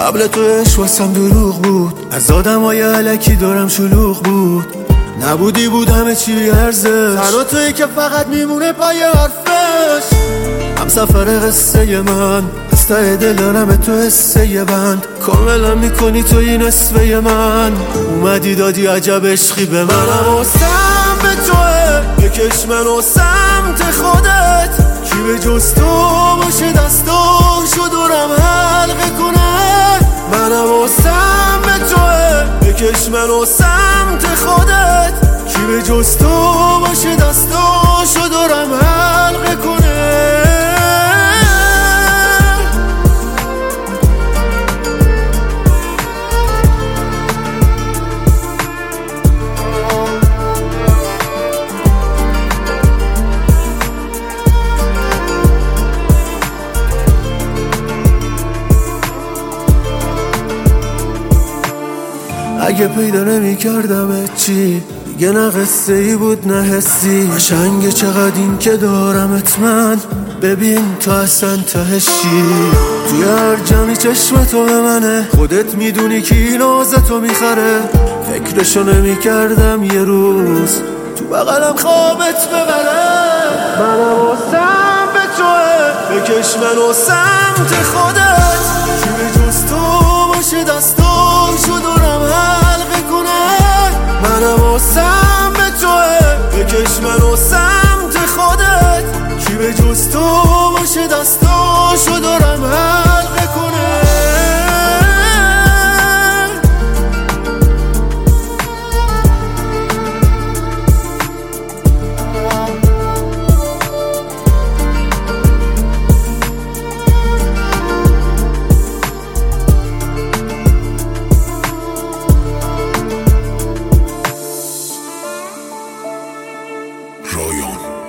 قبل تو عشق واسم دروغ بود، از آدمای الکی دارم شلوغ بود. نبودی بود همه چی بی‌ارزش، تنها تویی که فقط میمونه پای حرفش. هم سفر قصه من، از ته دل دارم تو حسه بند. کاملا میکنی تو این نصفه من، اومدی دادی عجب عشقی به منم. واسم به توه بکش منو سمت خودت، کی به جز تو باشه دستاشو دورم حلقه کنه. منم واسم به توه بکش منو سمت خودت، کی به جز تو باشه دستاشو دورم حلقه کنه. اگه پیدا نمی کردم چی دیگه، نه قصه ای بود نه حسی. قشنگه چقدر این که دارمت من، ببین تو اصلا تهشی. توی هر جمعی چشم تو به منه، خودت میدونی کی نازتو میخره. فکرشو نمی کردم یه روز تو بغلم خوابت ببره. منم واسم به توه بکش منو سمت خودت، کی به جز تو باشه دستاشو دورم حلقه کنه. منم واسم به توه بکش منو سمت خودت، کی به جز تو باشه دستاشو دورم حلقه کنه. رایان